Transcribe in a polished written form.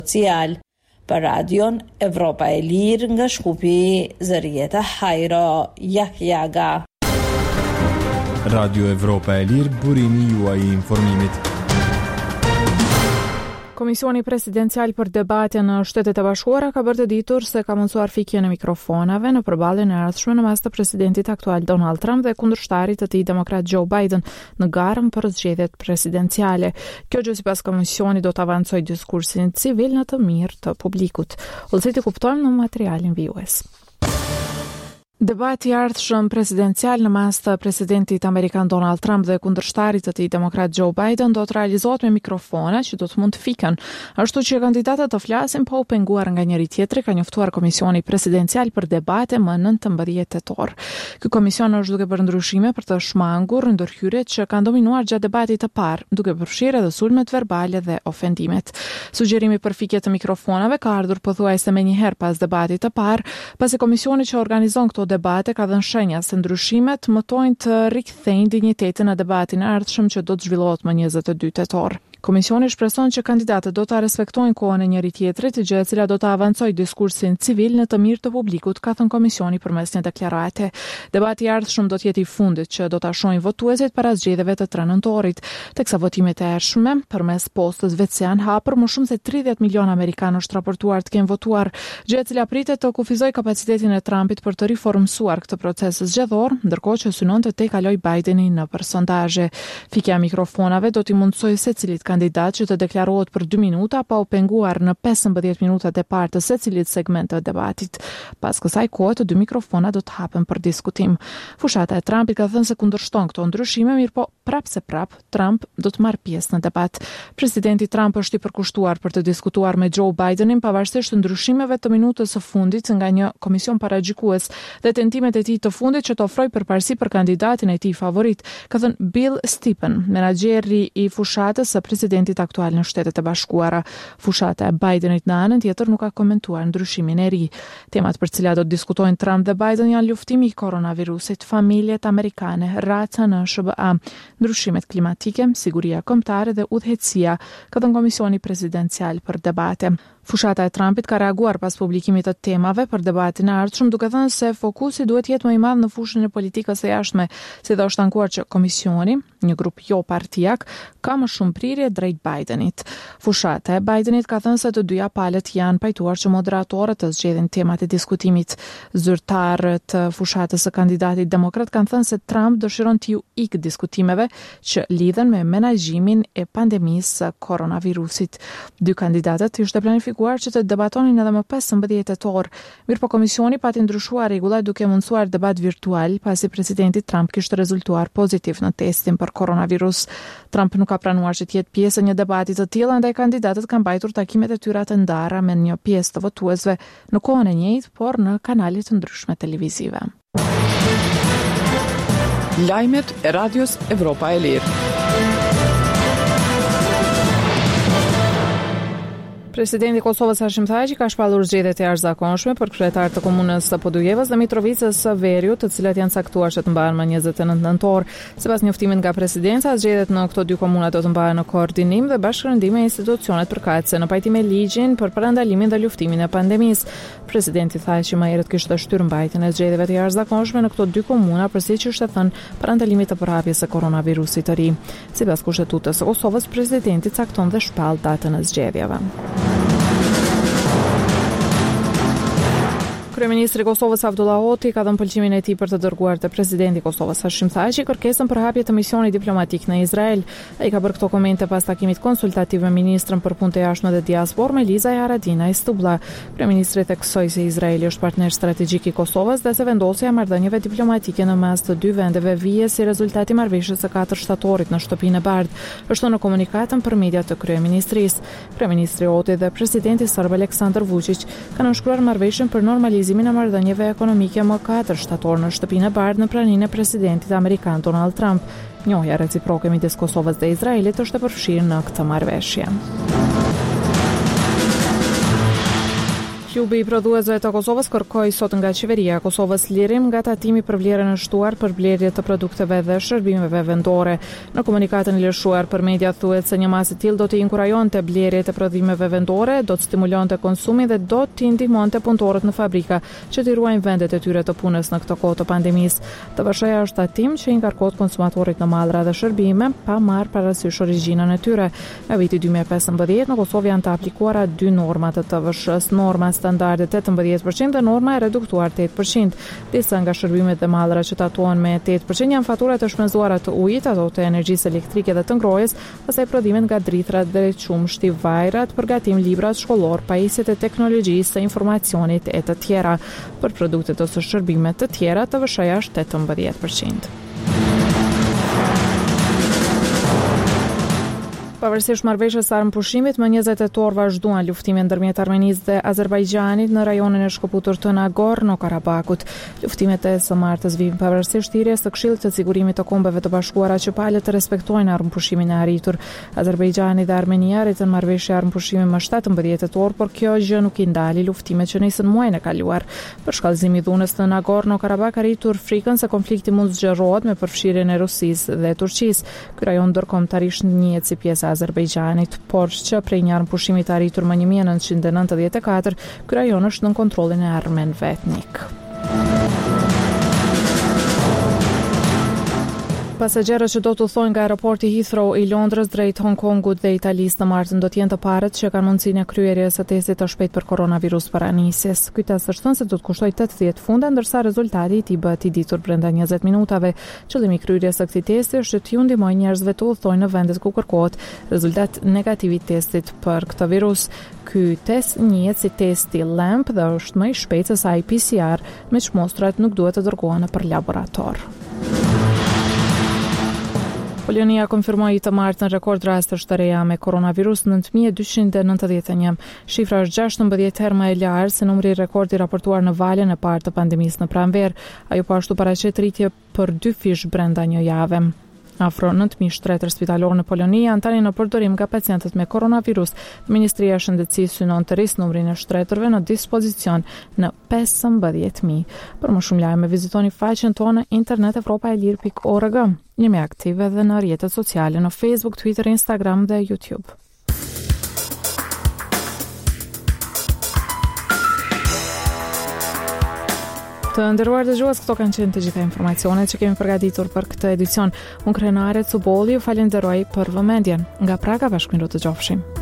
social. Për radion Evropa e Lirë nga Shkupi, Zërieta Hajro Jahjaga. Radio Evropa e Lirë, burimi juaj I informimit. Komisioni Presidencial për debatje në Shtetet e Bashkuara ka bërë të ditur se ka mundsuar fikjen e mikrofonave në përballjen e ardhshme në mes të presidentit aktual Donald Trump dhe kundërshtarit të tij demokrat Joe Biden në garën për zgjedhjet presidenciale. Kjo gjë sipas komisionit do të avancojë diskursin civil në të mirë të publikut. Ulësit I kuptojmë në materialin vijues. Debati I ardhshëm presidencial në mes të presidentit amerikan Donald Trump dhe kundërshtarit të tij demokrat Joe Biden do të realizohet me mikrofone që do të mund të fiken, ashtu që kandidatët të flasin pa u penguar nga njëri tjetri, ka njoftuar Komisioni Presidencial për debate më 19 tetor. Ky komision është duke bërë ndryshime për të shmangur ndërhyrjet që kanë dominuar gjatë debatit të parë, duke përfshirë edhe sulmet verbale dhe ofendimet. Sugjerimi për fikje të mikrofonave ka ardhur pothuajse menjëherë pas debatit të parë, pasi komisioni që organizon këto debate ka dhënë shenja se ndryshimet mëtojnë të rikthejnë dinjitetin e debatin e ardhshëm që do të zhvillohet më 22 tetor. Komisioni shpreson që kandidatët do ta respektojnë kohën e njëri tjetrit, gjë e cila do të avancojë diskursin civil në të mirë të publikut, ka thënë komisioni përmes një deklarate. Debati I ardhshëm do të jetë I fundit që do ta shohin votuesit para zgjedhjeve të 3 nëntorit, teksa votimet e hershme përmes postës vetë janë hapur, më shumë se 30 milionë amerikanë është raportuar të kenë votuar, gjë e cila pritet të kufizojë kapacitetin e Trumpit për të riformsuar këtë proces zgjedhor, ndërkohë që synon të tejkalojë Bidenin nëpër sondazhe. Fikja e mikrofonave do t'i mundsojë secilit kandidat që të deklarohet për 2 minuta pa u penguar në 15 minutat e parë të secilit segment të debatit. Pas kësaj kohe të 2 mikrofona do të hapen për diskutim. Fushata e Trumpit ka thënë se kundërshton këto ndryshime, mirë po prap Trump do të marrë pjesë në debat. Presidenti Trump është I përkushtuar për të diskutuar me Joe Bidenin pavarësisht ndryshimeve të minutës së fundit nga një komision paragjykues dhe tentimet e tij të fundit që të ofrojë përparësi për kandidatin e tij favorit, ka thënë Bill Stephen, menaxheri I fushatës së presidentit aktual në Shtetet e Bashkuara. Fushata e Bidenit në anën tjetër nuk ka komentuar ndryshimin e ri. Temat për cilat do të diskutojnë Trump dhe Biden janë luftimi I koronavirusit, familjet amerikane, raca në SBA, ndryshimet klimatike, siguria kombëtare dhe udhëheqësia, ka thënë Komisioni Presidencial për debate. Fushata e Trumpit ka reaguar pas publikimit të temave për debatin e ardhshëm, duke thënë se fokusi duhet jetë më I madh në fushën e politikës së jashtme, si dhe është ankuar që komisioni, një grup jo partijak, ka më shumë prirje drejt Bidenit. Fushata e Bidenit ka thënë se të dyja palët janë pajtuar që moderatorët të zgjedhin temat e diskutimit. Zyrtarët të fushatës së kandidatit demokrat kanë thënë se Trump dëshiron t'ju ikë diskutimeve që lidhen me menaxhimin e pandemisë së koronavirusit. Dy kandidatët ishte planifikuar që të debatonin edhe më 15 tetor. Mirëpo komisioni pati ndryshuar rregullat duke mundsuar debat virtual pasi presidenti Trump kishte rezultuar pozitiv në testin për koronavirus. Trump nuk ka pranuar që të jetë pjesë e një debati të tillë, andaj kandidatët kanë mbajtur takimet e tyre të ndara me një pjesë të votuesve në kohën e njëjtë, por në kanale të ndryshme televizive. Lajmet e Radios Evropa e Lirë. Presidenti I Kosovës Hashim Thaçi ka shpallur zgjedhjet e jashtëzakonshme për kryetarët të komunës së Podujevës dhe Mitrovicës së Veriut, të cilat janë caktuar që të mbahen më 29 nëntor. Sipas njoftimit nga presidenca, zgjedhjet në këto dy komuna do të mbahen në koordinim dhe bashkërëndim me institucionet përkatëse në pajtim me ligjin për parandalimin dhe luftimin e pandemisë. Presidenti Thaçi më herët kishte shtyrë mbajtjen e zgjedhjeve të jashtëzakonshme në këto dy komuna, përsi që ishte thënë parandalimit të përhapjes së koronavirusit të ri. Sipas kushtetutës së Kosovës, presidenti cakton dhe shpall datën e zgjedhjeve. Kryeministri I Kosovës Abdullah Hoti ka dhënë pëlqimin e tij për të dërguar te presidenti I Kosovës Hashim Thaçi kërkesën për hapje të misionit diplomatik në Izrael. Ai ka bërë këto komente pas takimit konsultativ me ministrën për punët e jashtme dhe diasporë Meliza Haradinaj Stublla. Kryeministri theksoi se Izraeli është partner strategjik I Kosovës dhe se vendosja e marrëdhënieve diplomatike në mes të dy vendeve vije si rezultat I marrëveshjes së 4 shtatorit në Shtëpinë e Bardhë, është në komunikatën për media të kryeministrisë. Kryeministri Hoti dhe presidenti serb Aleksandar Vučić kanë nënshkruar marrëveshjen për normalizimin e marrëdhënieve ekonomike më 4 shtator në Shtëpinë e Bardhë në praninë e presidentit amerikan Donald Trump. Njohja reciproke midis Kosovës dhe Izraelit është e përfshirë në këtë marrëveshje. Klubi i prodhuesve të Kosovës kërkoi sot nga qeveria e Kosovës lirim nga tatimi për vlerën e shtuar për blerje të produkteve dhe shërbimeve vendore. Në komunikatën e lëshuar për media thuhet se një masë e tillë do të inkurajonte blerjet e prodhimeve vendore, do të stimulonte konsumin dhe do të ndihmonte punëtorët në fabrika që të ruajnë vendet e tyre të punës në këtë kohë të pandemisë. TVSH-ja është tatim që i ngarkohet konsumatorit në mallra dhe shërbime pa marrë parasysh origjinën e tyre. Nga viti 2015 në Kosovë janë të aplikuara 2 norma të TVSH-s, norma standarde 18% dhe norma e reduktuar 8%. Disa nga shërbimet dhe mallra që tatuan me 8% janë faturat të shpenzuara të ujit, ato të energjisë elektrike dhe të ngrohjes, pastaj prodhimet nga drithrat dhe qumshti, vajrat, përgatim, librat shkollor, pajisjet e teknologjisë, së informacionit e të tjera. Për produktet ose shërbimet të tjera, TVSH-ja është 18%. Pavarësisht marrëveshjes së armëpushimit, më 20 tetor vazhduan luftimin ndërmjet Armenisë dhe Azerbajxhanit në rajonin e shkëputur të Nagorno-Karabakut. Luftimet e së martës vijnë pavarësisht thirrjes së Këshillit të Sigurimit të Kombeve të Bashkuara që palët të respektojnë armëpushimin e arritur. Azerbajxhani dhe Armenia arritën marrëveshje armëpushimi më 17 tetor, por kjo gjë nuk i ndali luftimet që nisën muajin e kaluar. Për shkallëzimi i dhunës në Nagorno-Karabak arritur frikën se konflikti mund zgjerohet me përfshirjen e Rusisë dhe Turqisë. Ky rajon ndërkombëtarisht njihet si pjesë Azerbajxhanit, por që prej një armëpushimi të arritur më 1994, ky rajon është nën kontrollin e armenëve etnik. Pasagerët që do të udhtojnë nga aeroporti Heathrow i Londrës drejt Hong Kongut dhe Italisë në martën do të jenë të parët që kanë mundësinë e kryerjes së testit të shpejtë për koronavirus para nisjes. Ky test është thënë se do të kushtojë 80 funde, ndërsa rezultati i tij bëhet i ditur brenda 20 minutave. Qëllimi i kryerjes së këtij testi është të ndihmojë njerëzve të udhtojnë në vendet ku kërkohet rezultat negativ i testit për këtë virus. Ky test njihet si testi LAMP dhe është më i shpejtë se sa i PCR, me që mostrat nuk duhet të dërgohen nëpër laborator. Polonia konfirmoi të martën rekord rastesh të reja me koronavirus, 9291. Shifra është 16 herë më e lartë se numri rekord i raportuar në valën e parë të pandemisë në pranverë. Ajo po ashtu paraqet rritje për 2 fish brenda një jave. Afro 9.000 shtretër spitalor në Poloni janë tani në përdorim nga pacientët me koronavirus. Ministria e Shëndetësisë synon të rrisë numrin e shtretërve në dispozicion në 15.000. Për më shumë lajme vizitoni faqen tonë internet evropaelir.org. Jemi aktive dhe në rrjetet sociale në Facebook, Twitter, Instagram dhe YouTube. Të nderuar dëgjues, këto kanë qenë të gjitha informacionet që kemi përgatitur për këtë edicion. Unë Krenare Cubolli ju falenderoj për vëmendjen. Nga Praga bashkëndro të qofshim.